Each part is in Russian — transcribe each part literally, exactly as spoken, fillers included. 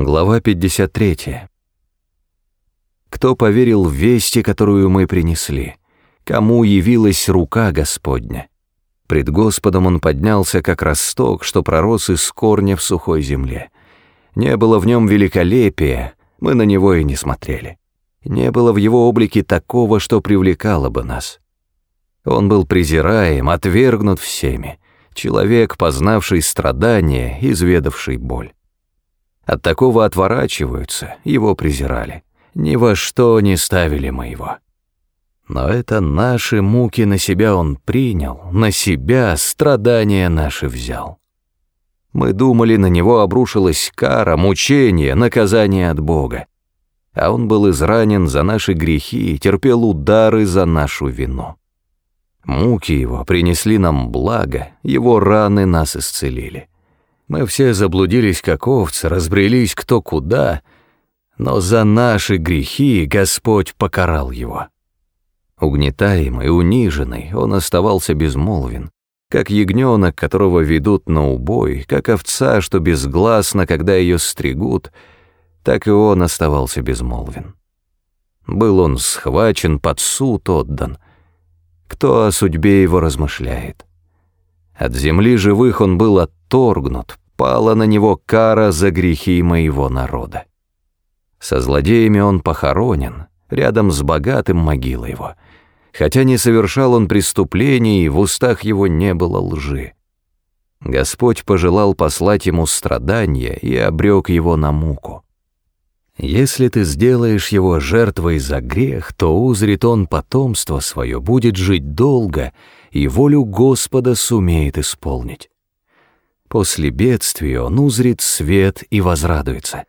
Глава пятьдесят третья. Кто поверил в вести, которую мы принесли? Кому явилась рука Господня? Пред Господом он поднялся, как росток, что пророс из корня в сухой земле. Не было в нем великолепия, мы на него и не смотрели. Не было в его облике такого, что привлекало бы нас. Он был презираем, отвергнут всеми, человек, познавший страдания, изведавший боль. От такого отворачиваются, его презирали. Ни во что не ставили мы его. Но это наши муки на себя он принял, на себя страдания наши взял. Мы думали, на него обрушилась кара, мучение, наказание от Бога. А он был изранен за наши грехи, терпел удары за нашу вину. Муки его принесли нам благо, его раны нас исцелили. Мы все заблудились, как овцы, разбрелись кто куда, но за наши грехи Господь покарал его. Угнетаемый, униженный, он оставался безмолвен, как ягненок, которого ведут на убой, как овца, что безгласна, когда ее стригут, так и он оставался безмолвен. Был он схвачен, под суд отдан. Кто о судьбе его размышляет? От земли живых он был отторгнут, пала на него кара за грехи моего народа. Со злодеями он похоронен, рядом с богатым могила его. Хотя не совершал он преступлений, в устах его не было лжи. Господь пожелал послать ему страдания и обрек его на муку. Если ты сделаешь его жертвой за грех, то узрит он потомство свое, будет жить долго, и волю Господа сумеет исполнить. После бедствия он узрит свет и возрадуется.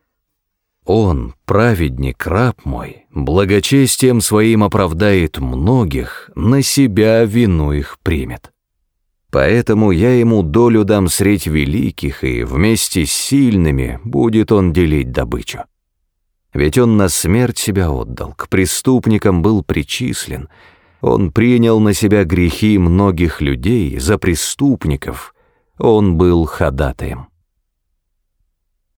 Он, праведник, раб мой, благочестием своим оправдает многих, на себя вину их примет. Поэтому я ему долю дам средь великих, и вместе с сильными будет он делить добычу. Ведь он на смерть себя отдал, к преступникам был причислен, он принял на себя грехи многих людей, за преступников он был ходатаем.